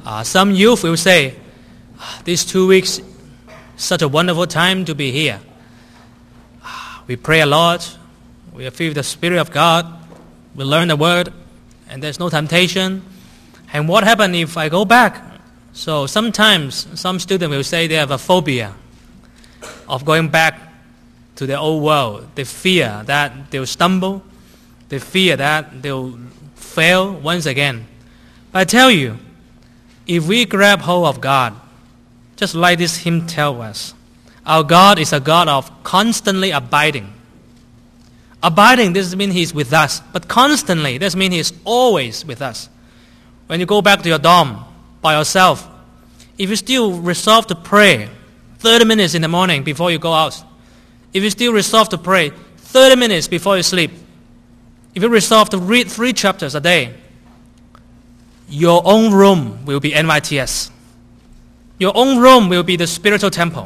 Some youth will say, these 2 weeks, such a wonderful time to be here. We pray a lot. We are filled with the Spirit of God. We learn the Word, and there's no temptation. And what happens if I go back? So sometimes some students will say they have a phobia of going back to their old world. They fear that they'll stumble. They fear that they'll fail once again. But I tell you, if we grab hold of God, just like this hymn tells us, our God is a God of constantly abiding. Abiding doesn't mean He's with us, but constantly, that means He's always with us. When you go back to your dorm by yourself, if you still resolve to pray 30 minutes in the morning before you go out, if you still resolve to pray 30 minutes before you sleep, if you resolve to read 3 chapters a day, your own room will be NYTS. Your own room will be the spiritual temple.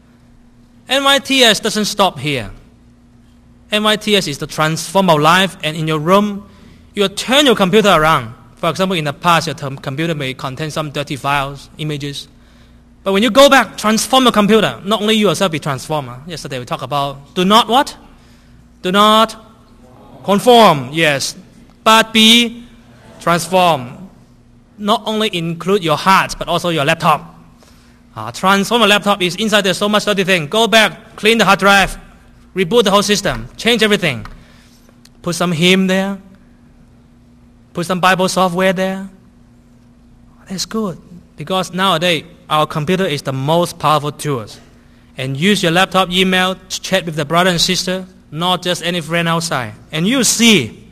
NYTS doesn't stop here. NYTS is to transform our life, and in your room, you turn your computer around. For example, in the past, your computer may contain some dirty files, images. But when you go back, transform your computer. Not only you yourself be transformed. Yesterday we talked about do not what? Do not conform, yes. But be transformed. Not only include your heart, but also your laptop. Transform your laptop is inside there's so much dirty thing. Go back, clean the hard drive, reboot the whole system, change everything. Put some hymn there. Put some Bible software there. That's good. Because nowadays, our computer is the most powerful tool. And use your laptop, email, chat with the brother and sister, not just any friend outside. And you see,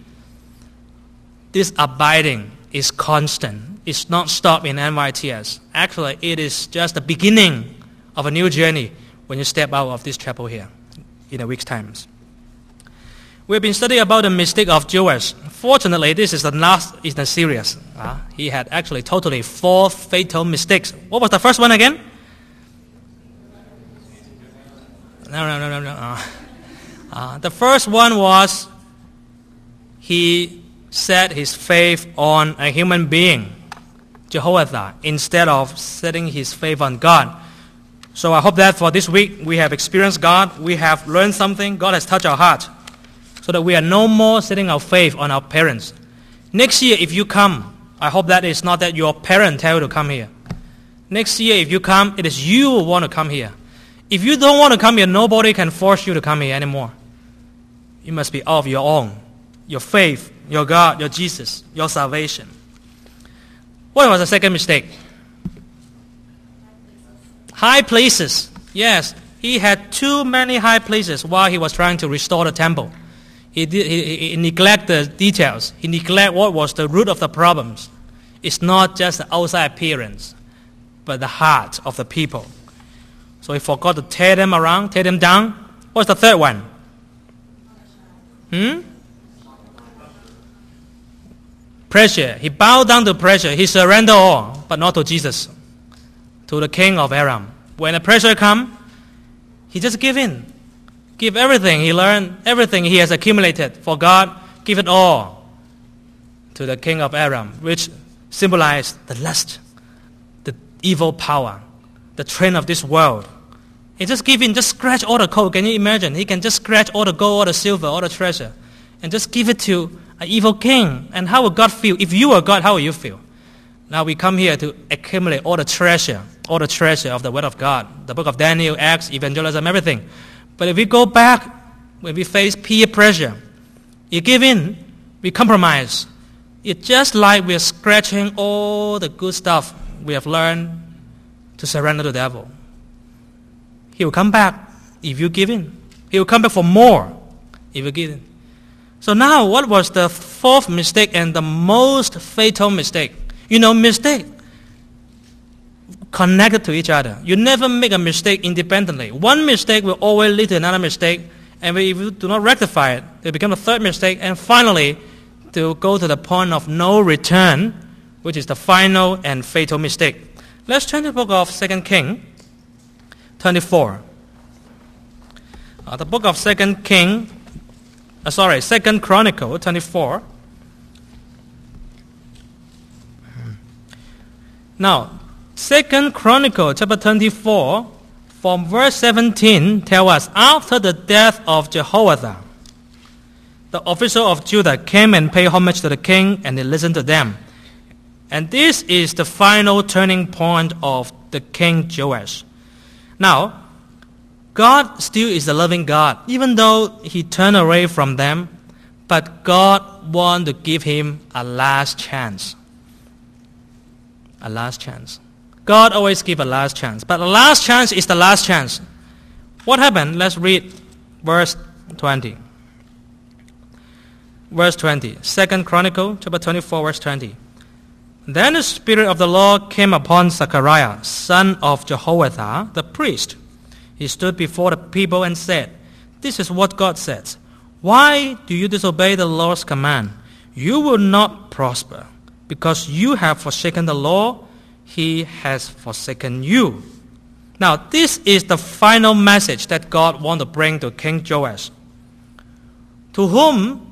this abiding is constant. It's not stopped in NYTS. Actually, it is just the beginning of a new journey when you step out of this chapel here in a week's time. We've been studying about the mistake of Joash. Fortunately, this is the last in the series. He had actually totally 4 fatal mistakes. What was the first one again? No. The first one was he set his faith on a human being, Jehoiada, instead of setting his faith on God. So I hope that for this week we have experienced God, we have learned something, God has touched our heart, so that we are no more setting our faith on our parents. Next year if you come, I hope that it's not that your parent tell you to come here. Next year if you come, it is you who want to come here. If you don't want to come here, nobody can force you to come here anymore. You must be of your own, your faith, your God, your Jesus, your salvation. What was the second mistake? High places. Yes, he had too many high places while he was trying to restore the temple. He neglected the details. He neglected what was the root of the problems. It's not just the outside appearance, but the heart of the people. So he forgot to tear them around, tear them down. What's the third one? Pressure. He bowed down to pressure. He surrendered all, but not to Jesus, to the king of Aram. When the pressure comes, he just give in. Give everything he learned, everything he has accumulated for God, give it all to the king of Aram, which symbolized the lust, the evil power, the trend of this world. He just give in, just scratch all the code. Can you imagine? He can just scratch all the gold, all the silver, all the treasure, and just give it to an evil king. And how would God feel? If you were God, how would you feel? Now we come here to accumulate all the treasure of the Word of God, the book of Daniel, Acts, evangelism, everything. But if we go back, when we face peer pressure, you give in, we compromise. It's just like we're scratching all the good stuff we have learned to surrender to the devil. He will come back if you give in. He will come back for more if you give in. So now, what was the fourth mistake and the most fatal mistake? Mistake connected to each other. You never make a mistake independently. One mistake will always lead to another mistake, and if you do not rectify it, it will become a third mistake, and finally, to go to the point of no return, which is the final and fatal mistake. Let's turn to the book of 2 Kings 24. The book of 2 Chronicles 24. Now, 2 Chronicles chapter 24, from verse 17, tell us, after the death of Jehoiada, the official of Judah came and paid homage to the king, and he listened to them. And this is the final turning point of the king Joash. Now, God still is a loving God, even though he turned away from them, but God wanted to give him a last chance. A last chance. God always gives a last chance, but the last chance is the last chance. What happened? Let's read verse 20. Verse 20, 2 Chronicle, chapter 24, verse 20. Then the Spirit of the Lord came upon Zechariah, son of Jehoiada, the priest. He stood before the people and said, "This is what God says. Why do you disobey the Lord's command? You will not prosper. Because you have forsaken the law, he has forsaken you." Now, this is the final message that God wants to bring to King Joash. To whom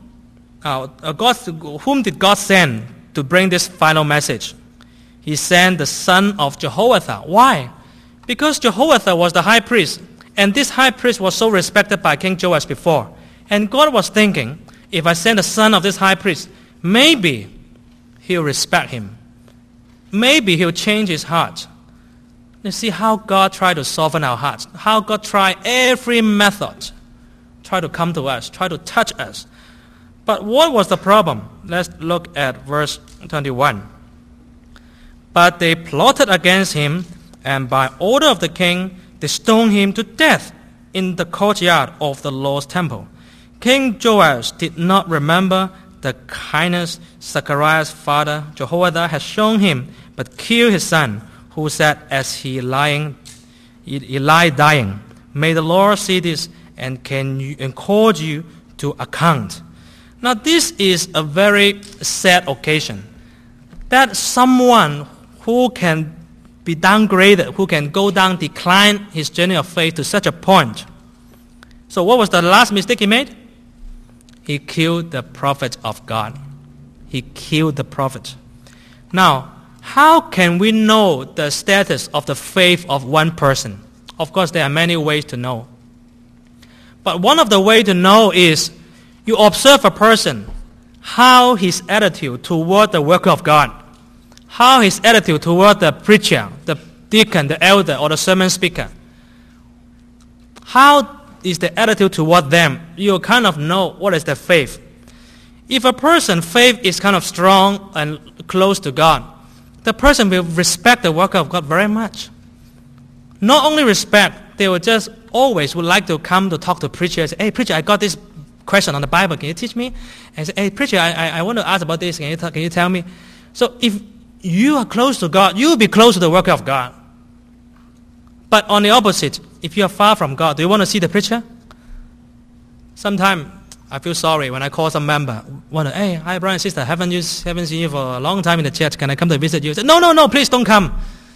did God send to bring this final message? He sent the son of Jehoiada. Why? Because Jehoiada was the high priest, and this high priest was so respected by King Joash before. And God was thinking, if I send the son of this high priest, maybe he'll respect him. Maybe he'll change his heart. You see how God tried to soften our hearts, how God tried every method, try to come to us, try to touch us. But what was the problem? Let's look at verse 21. But they plotted against him, and by order of the king, they stoned him to death in the courtyard of the Lord's temple. King Joash did not remember the kindness Zechariah's father Jehoiada had shown him, but killed his son, who said as he lay dying, "May the Lord see this and call you to account." Now this is a very sad occasion, that someone who can be downgraded, who can go down, decline his journey of faith to such a point. So what was the last mistake he made? He killed the prophet of God. He killed the prophet. Now, how can we know the status of the faith of one person? Of course, there are many ways to know. But one of the ways to know is you observe a person, how his attitude toward the work of God, how his attitude toward the preacher, the deacon, the elder, or the sermon speaker. How is the attitude toward them? You kind of know what is their faith. If a person's faith is kind of strong and close to God, the person will respect the work of God very much. Not only respect, they will just always would like to come to talk to preachers. "Hey, preacher, I got this question on the Bible. Can you teach me?" And say, "Hey, preacher, I want to ask about this. Can you tell me?" So if you are close to God, you will be close to the work of God. But on the opposite, if you are far from God, do you want to see the preacher? Sometimes I feel sorry when I call some member, "Hey, hi, brother and sister, haven't seen you for a long time in the church. Can I come to visit you?" I say, No, please don't come.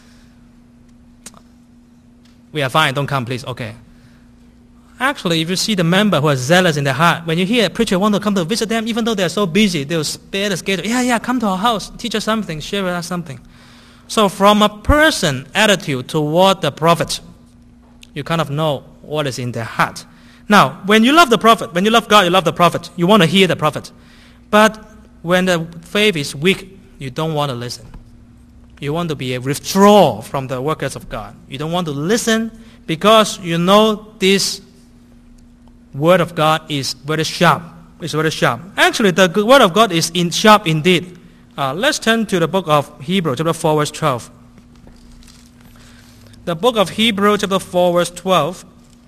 "We are fine, don't come, please." Okay. Actually, if you see the member who is zealous in their heart, when you hear a preacher want to come to visit them, even though they are so busy, they will spare the schedule. Yeah, come to our house, teach us something, share with us something. So from a person's attitude toward the prophet, you kind of know what is in their heart. Now, when you love the prophet, when you love God, you love the prophet. You want to hear the prophet. But when the faith is weak, you don't want to listen. You want to be a withdrawal from the workers of God. You don't want to listen because you know this word of God is very sharp. It's very sharp. Actually, the word of God is sharp indeed. Let's turn to the book of Hebrews, chapter 4, verse 12. The book of Hebrews, chapter 4, verse 12.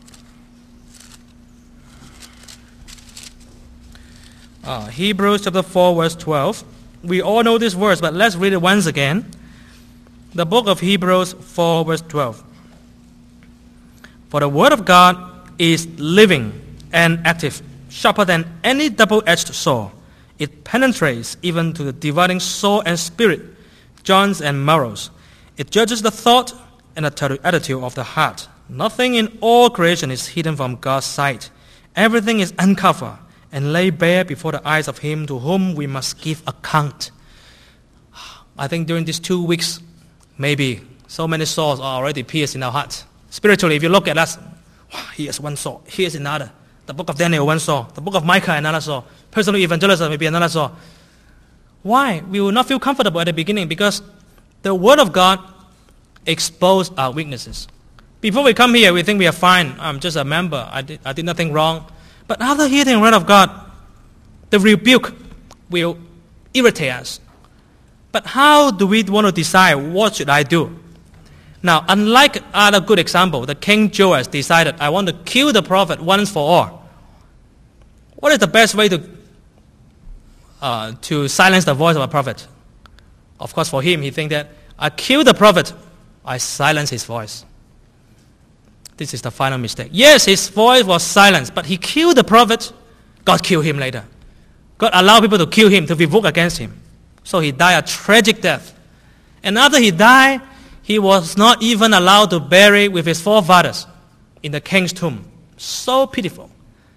Hebrews, chapter 4, verse 12. We all know this verse, but let's read it once again. The book of Hebrews 4, verse 12. "For the word of God is living and active, sharper than any double-edged sword. It penetrates even to the dividing soul and spirit, joints and marrows. It judges the thought and the attitude of the heart. Nothing in all creation is hidden from God's sight. Everything is uncovered and laid bare before the eyes of Him to whom we must give account." I think during these 2 weeks, maybe so many swords are already pierced in our hearts. Spiritually, if you look at us, wow, here's one sword, here's another. The book of Daniel, one sword. The book of Micah, another sword. Personal evangelism, maybe another sword. Why? We will not feel comfortable at the beginning because the Word of God exposes our weaknesses. Before we come here, we think we are fine. I'm just a member. I did nothing wrong. But after hearing the Word of God, the rebuke will irritate us. But how do we want to decide what should I do? Now, unlike other good example, the King Joash decided, I want to kill the prophet once for all. What is the best way to silence the voice of a prophet? Of course, for him, he thinks that I kill the prophet, I silence his voice. This is the final mistake. Yes, his voice was silenced, but he killed the prophet. God killed him later. God allowed people to kill him, to revolt against him. So he died a tragic death. And after he died, he was not even allowed to bury with his forefathers in the king's tomb. So pitiful.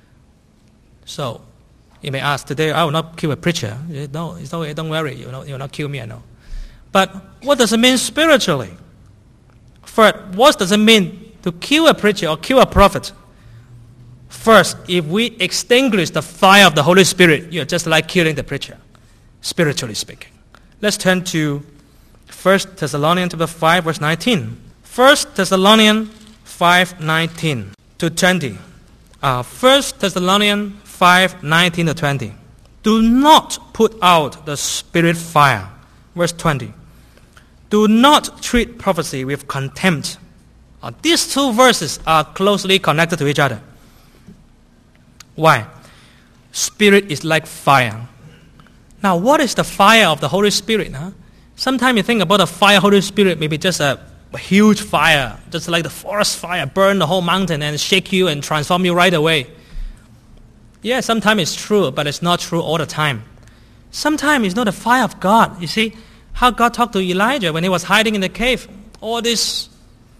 So, you may ask, today I will not kill a preacher. No, don't worry, you will not kill me, I know. But what does it mean spiritually? First, what does it mean to kill a preacher or kill a prophet? First, if we extinguish the fire of the Holy Spirit, you're just like killing the preacher, spiritually speaking. Let's turn to 1 Thessalonians 5, verse 19. 1 Thessalonians 5, 19 to 20. 1 Thessalonians 5, 19 to 20. Do not put out the Spirit fire. Verse 20. Do not treat prophecy with contempt. These two verses are closely connected to each other. Why? Spirit is like fire. Now, what is the fire of the Holy Spirit? Sometimes you think about the fire, Holy Spirit, maybe just a huge fire, just like the forest fire, burn the whole mountain and shake you and transform you right away. Yeah, sometimes it's true, but it's not true all the time. Sometimes it's not the fire of God. You see, how God talked to Elijah when he was hiding in the cave. All this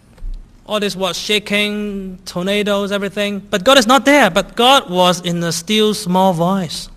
was shaking, tornadoes, everything. But God is not there. But God was in a still small voice.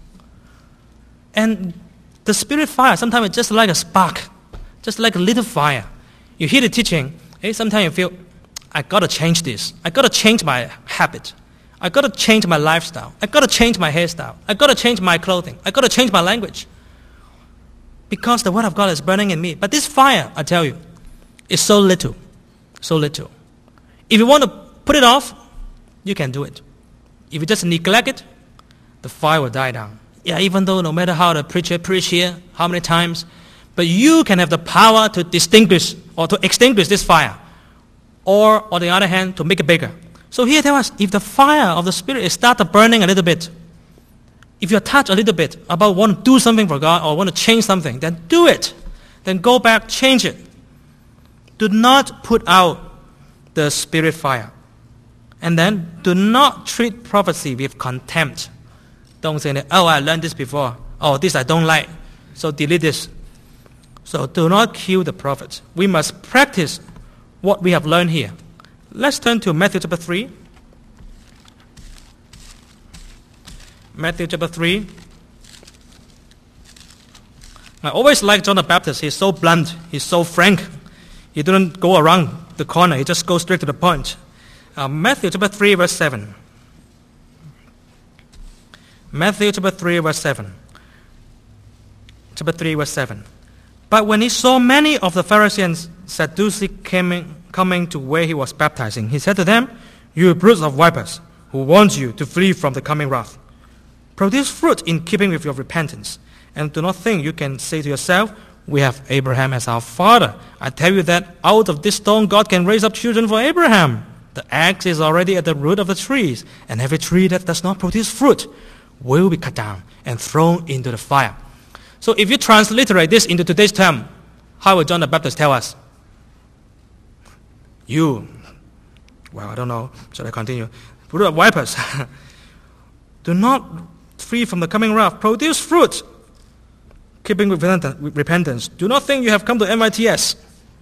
And the Spirit fire, sometimes it's just like a spark, just like a little fire. You hear the teaching, sometimes you feel, I got to change this. I got to change my habit. I got to change my lifestyle. I got to change my hairstyle. I got to change my clothing. I got to change my language. Because the Word of God is burning in me. But this fire, I tell you, is so little. So little. If you want to put it off, you can do it. If you just neglect it, the fire will die down. Yeah, even though no matter how the preacher preach here, how many times, but you can have the power to distinguish or to extinguish this fire. Or, on the other hand, to make it bigger. So here tell us, if the fire of the Spirit is started burning a little bit, if you're touched a little bit about want to do something for God or want to change something, then do it. Then go back, change it. Do not put out the Spirit fire. And then do not treat prophecy with contempt. Don't say, I learned this before. This I don't like. So delete this. So do not kill the prophets. We must practice what we have learned here. Let's turn to Matthew chapter 3. Matthew chapter 3. I always like John the Baptist. He's so blunt. He's so frank. He didn't go around the corner. He just goes straight to the point. Matthew chapter 3, verse 7. Matthew chapter 3, verse 7. Chapter 3, verse 7. But when he saw many of the Pharisees and Sadducees coming to where he was baptizing, he said to them, You broods of vipers, who warns you to flee from the coming wrath. Produce fruit in keeping with your repentance, and do not think you can say to yourself, We have Abraham as our father. I tell you that out of this stone God can raise up children for Abraham. The axe is already at the root of the trees, and every tree that does not produce fruit will be cut down and thrown into the fire. So if you transliterate this into today's term, how would John the Baptist tell us? I don't know. Should I continue? Brood of vipers, do not flee from the coming wrath. Produce fruit, keeping with repentance. Do not think you have come to MITS.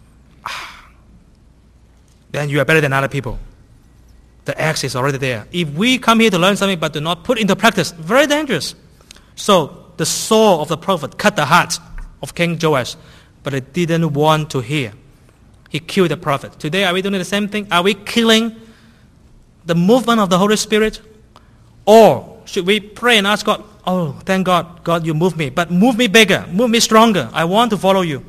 Then you are better than other people. The axe is already there. If we come here to learn something but do not put into practice, very dangerous. So the sword of the prophet cut the heart of King Joash, but it didn't want to hear. He killed the prophet. Today, are we doing the same thing? Are we killing the movement of the Holy Spirit? Or should we pray and ask God, oh, thank God, God, you move me, but move me bigger, move me stronger. I want to follow you.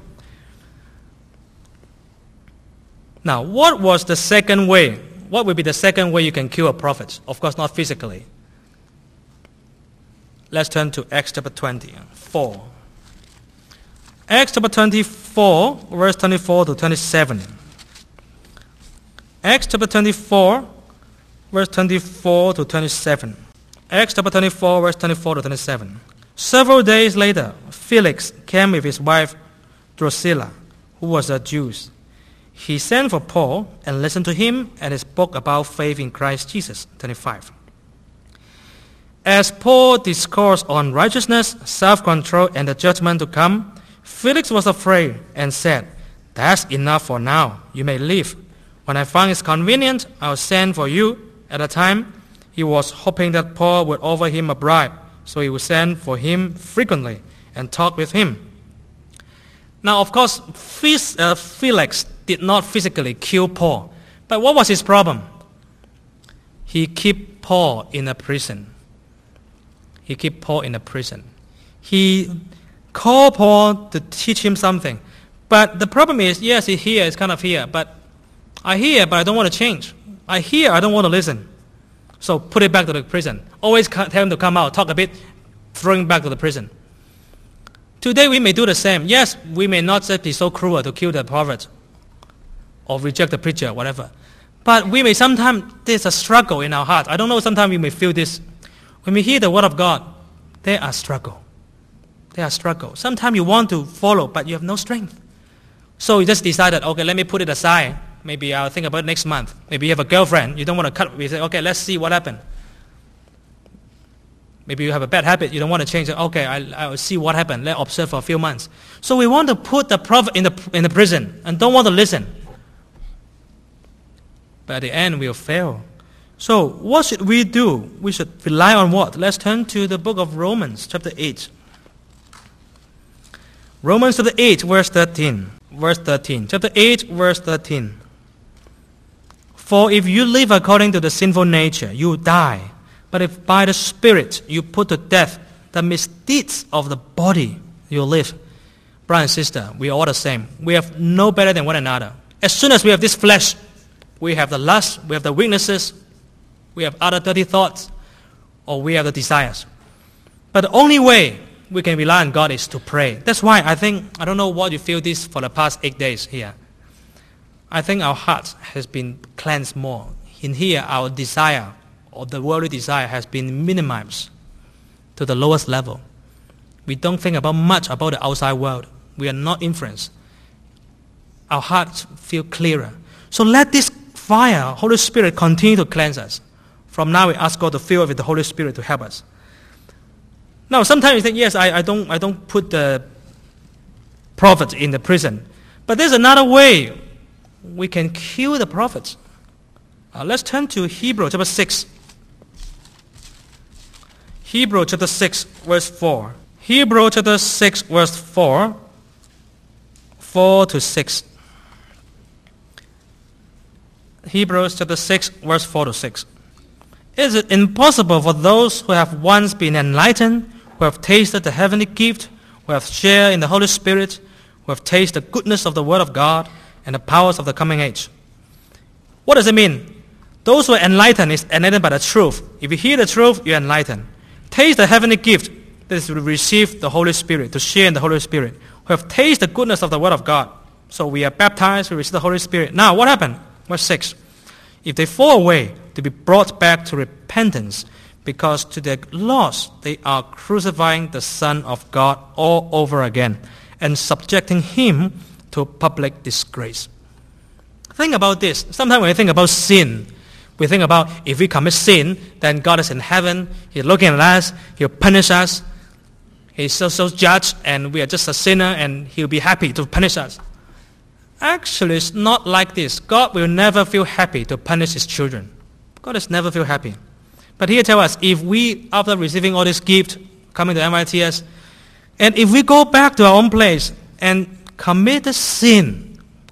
Now, what was the second way? What would be the second way you can kill a prophet? Of course, not physically. Let's turn to Acts chapter 24. Acts chapter 24, verse 24 to 27. Acts chapter 24, verse 24 to 27. Acts chapter 24, verse 24 to 27. Several days later, Felix came with his wife Drusilla, who was a Jew. He sent for Paul and listened to him and he spoke about faith in Christ Jesus. 25. As Paul discoursed on righteousness, self-control, and the judgment to come, Felix was afraid and said, that's enough for now. You may leave. When I find it convenient, I'll send for you. At the time, he was hoping that Paul would offer him a bribe, so he would send for him frequently and talk with him. Now, of course, Felix did not physically kill Paul. But what was his problem? He kept Paul in a prison. He called Paul to teach him something. But the problem is, yes, he hears, it's kind of here, but I hear, but I don't want to change. I hear, I don't want to listen. So put it back to the prison. Always tell him to come out, talk a bit, throw him back to the prison. Today we may do the same. Yes, we may not just be so cruel to kill the prophet or reject the preacher, whatever. But we may sometimes, there's a struggle in our heart. I don't know, sometimes we may feel this. When we hear the word of God, there are struggle. Sometimes you want to follow, but you have no strength. So you just decided, okay, let me put it aside. Maybe I'll think about it next month. Maybe you have a girlfriend. You don't want to cut. You say, okay, let's see what happened. Maybe you have a bad habit. You don't want to change it. Okay, I'll see what happened. Let's observe for a few months. So we want to put the prophet in the prison and don't want to listen. But at the end, we'll fail. So what should we do? We should rely on what? Let's turn to the book of Romans, chapter 8. Romans chapter 8, verse 13. Chapter 8, verse 13. For if you live according to the sinful nature, you die. But if by the Spirit you put to death the misdeeds of the body, you live. Brother and sister, we are all the same. We have no better than one another. As soon as we have this flesh, we have the lust, we have the weaknesses, we have other dirty thoughts, or we have the desires. But the only way we can rely on God is to pray. That's why I don't know what you feel this for the past 8 days here. I think our heart has been cleansed more. In here, our desire, or the worldly desire, has been minimized to the lowest level. We don't think much about the outside world. We are not influenced. Our hearts feel clearer. So let this fire, Holy Spirit, continue to cleanse us. From now, we ask God to fill us with the Holy Spirit to help us. Now, sometimes you think, yes, I don't put the prophet in the prison. But there's another way we can kill the prophets. Let's turn to Hebrews chapter 6. Hebrews chapter 6, verse 4. Hebrews chapter 6, verse 4. 4 to 6. Hebrews chapter 6, verse 4 to 6. Is it impossible for those who have once been enlightened, who have tasted the heavenly gift, who have shared in the Holy Spirit, who have tasted the goodness of the Word of God and the powers of the coming age? What does it mean? Those who are enlightened is enlightened by the truth. If you hear the truth, you're enlightened. Taste the heavenly gift, that is to receive the Holy Spirit, to share in the Holy Spirit, who have tasted the goodness of the Word of God. So we are baptized, we receive the Holy Spirit. Now, what happened? Verse 6. If they fall away, to be brought back to repentance, because to their loss they are crucifying the Son of God all over again and subjecting Him to public disgrace. Think about this. Sometimes when we think about sin, we think about if we commit sin, then God is in heaven, He's looking at us, He'll punish us. He's so judged, and we are just a sinner, and He'll be happy to punish us. Actually, it's not like this. God will never feel happy to punish His children. God has never feel happy. But here tell us, if we, after receiving all this gift, coming to MITS, and if we go back to our own place and commit a sin,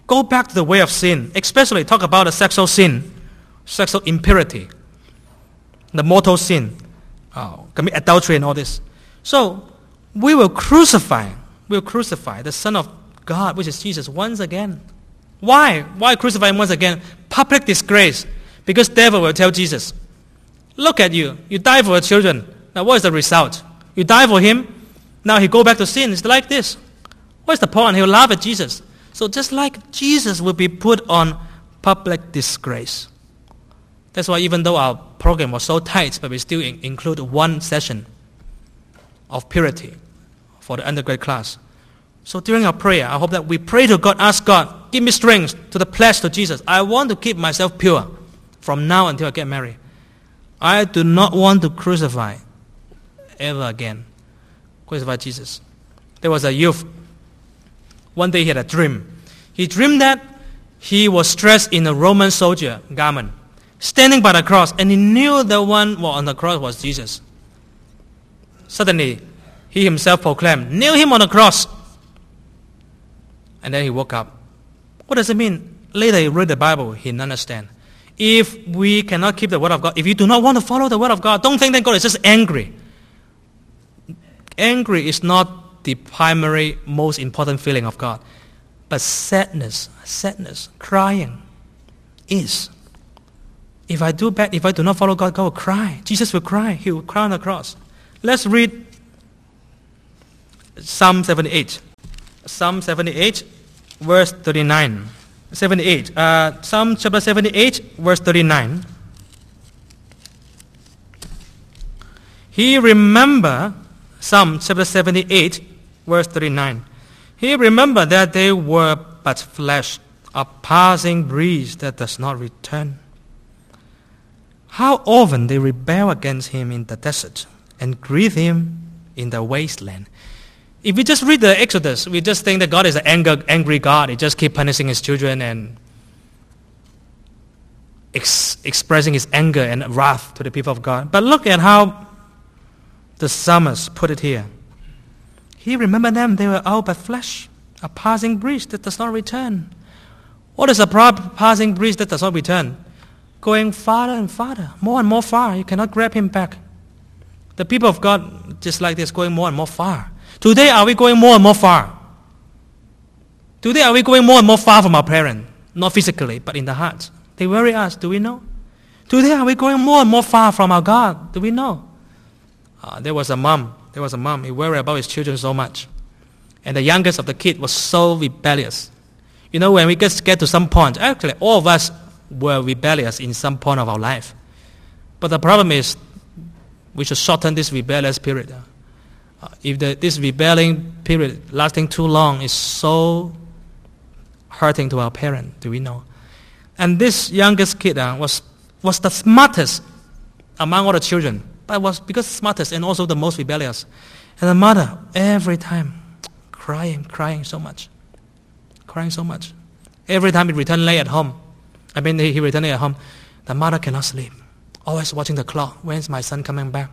go back to the way of sin, especially talk about the sexual sin, sexual impurity, the mortal sin, commit adultery and all this. So we will crucify the Son of God, which is Jesus, once again. Why? Why crucify him once again? Public disgrace. Because devil will tell Jesus, look at you. You die for your children. Now what is the result? You die for him. Now he go back to sin. It's like this. What's the point? He'll laugh at Jesus. So just like Jesus will be put on public disgrace. That's why even though our program was so tight, but we still include one session of purity for the undergrad class. So during our prayer, I hope that we pray to God, ask God, give me strength to the pledge to Jesus. I want to keep myself pure from now until I get married. I do not want to crucify ever again. Crucify Jesus. There was a youth. One day he had a dream. He dreamed that he was dressed in a Roman soldier garment, standing by the cross, and he knew the one on the cross was Jesus. Suddenly, he himself proclaimed, nail him on the cross. And then he woke up. What does it mean? Later he read the Bible, he didn't understand. If we cannot keep the word of God, if you do not want to follow the word of God, don't think that God is just angry. Angry is not the primary, most important feeling of God. But sadness, crying is. If I do bad, if I do not follow God, God will cry. Jesus will cry. He will cry on the cross. Let's read Psalm 78. Psalm 78, verse 39. 78. Psalm chapter 78, verse 39. He remember, Psalm chapter 78, verse 39. He remembered that they were but flesh, a passing breeze that does not return. How often they rebel against him in the desert and grieve him in the wasteland. If we just read the Exodus, we just think that God is an angry God. He just keeps punishing his children and expressing his anger and wrath to the people of God. But look at how the psalmist put it here. He remembered them, they were all but flesh, a passing breeze that does not return. What is a passing breeze that does not return? Going farther and farther, more and more far. You cannot grab him back. The people of God, just like this, going more and more far. Today, are we going more and more far? Today, are we going more and more far from our parents? Not physically, but in the heart. They worry us, do we know? Today, are we going more and more far from our God? Do we know? There was a mom. He worried about his children so much. And the youngest of the kid was so rebellious. You know, when we get to some point, actually, all of us were rebellious in some point of our life. But the problem is, we should shorten this rebellious period. If this rebelling period lasting too long is so hurting to our parents, do we know? And this youngest kid was the smartest among all the children, but was because smartest and also the most rebellious. And the mother, every time, crying so much. Every time he returned late at home, he returned late at home, the mother cannot sleep. Always watching the clock. When is my son coming back?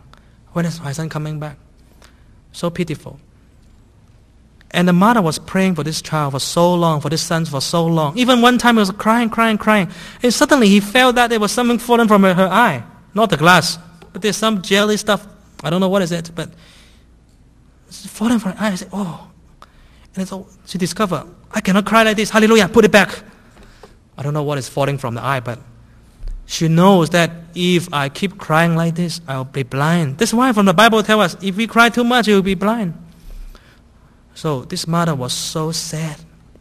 So pitiful. And the mother was praying for this child for so long, for this son for so long. Even one time he was crying. And suddenly he felt that there was something falling from her eye. Not the glass, but there's some jelly stuff. I don't know what is it, but it's falling from her eye. I said, oh. And she discovered, I cannot cry like this. Hallelujah, put it back. I don't know what is falling from the eye, but she knows that if I keep crying like this, I'll be blind. That's why from the Bible tells us, if we cry too much, you'll be blind. So this mother was so sad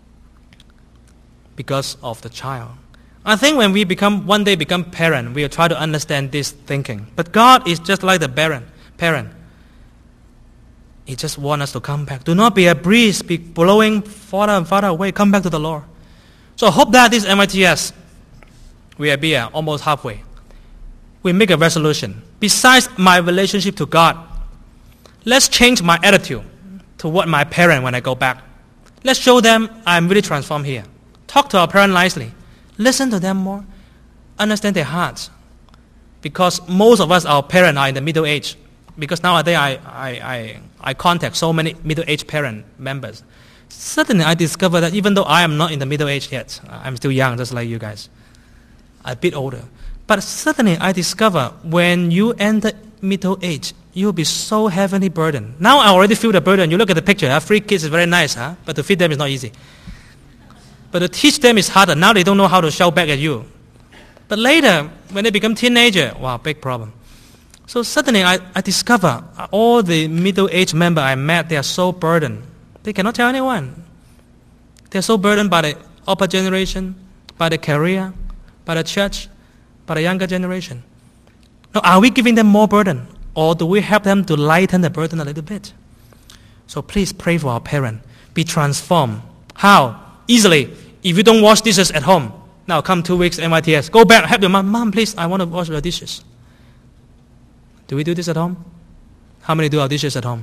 because of the child. I think when we one day become parent, we'll try to understand this thinking. But God is just like the parent. He just wants us to come back. Do not be a breeze, be blowing farther and farther away. Come back to the Lord. So I hope that this MITS, we are here almost halfway. We make a resolution. Besides my relationship to God, let's change my attitude toward my parent when I go back. Let's show them I'm really transformed here. Talk to our parents nicely. Listen to them more. Understand their hearts. Because most of us, our parents, are in the middle age. Because nowadays I contact so many middle-aged parent members. Suddenly I discovered that even though I am not in the middle age yet, I'm still young just like you guys, a bit older. But suddenly I discover when you enter middle age, you'll be so heavily burdened. Now I already feel the burden. You look at the picture, 3 kids is very nice, but to feed them is not easy. But to teach them is harder. Now they don't know how to shout back at you. But later, when they become teenager, wow, big problem. So suddenly I discover all the middle-aged members I met, they are so burdened. They cannot tell anyone. They are so burdened by the upper generation, by the career, by the church, by the younger generation. Now, are we giving them more burden? Or do we help them to lighten the burden a little bit? So please pray for our parents. Be transformed. How? Easily. If you don't wash dishes at home, now come 2 weeks MITS. Go back, help your mom. Mom, please, I want to wash your dishes. Do we do this at home? How many do our dishes at home?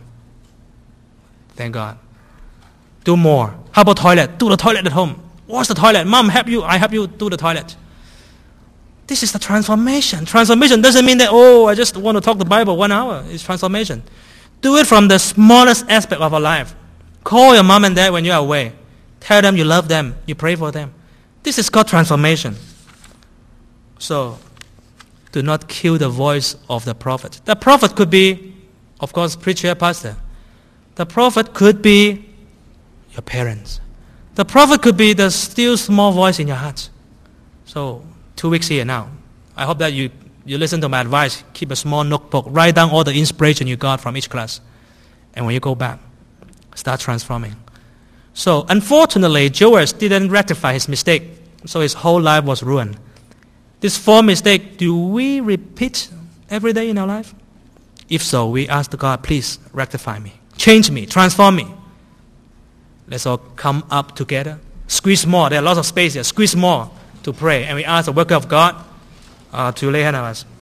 Thank God. Do more. How about toilet? Do the toilet at home. Wash the toilet. Mom, help you. I help you do the toilet. This is the transformation. Transformation doesn't mean that, I just want to talk the Bible 1 hour. It's transformation. Do it from the smallest aspect of our life. Call your mom and dad when you are away. Tell them you love them. You pray for them. This is called transformation. So, do not kill the voice of the prophet. The prophet could be, of course, preacher, pastor. The prophet could be your parents. The prophet could be the still small voice in your heart. So, 2 weeks here now. I hope that you listen to my advice. Keep a small notebook. Write down all the inspiration you got from each class. And when you go back, start transforming. So, unfortunately, Joash didn't rectify his mistake. So his whole life was ruined. This 4 mistake, do we repeat every day in our life? If so, we ask God, please rectify me. Change me. Transform me. Let's all come up together. Squeeze more. There are lots of space here. Squeeze more to pray. And we ask the worker of God to lay hand on us.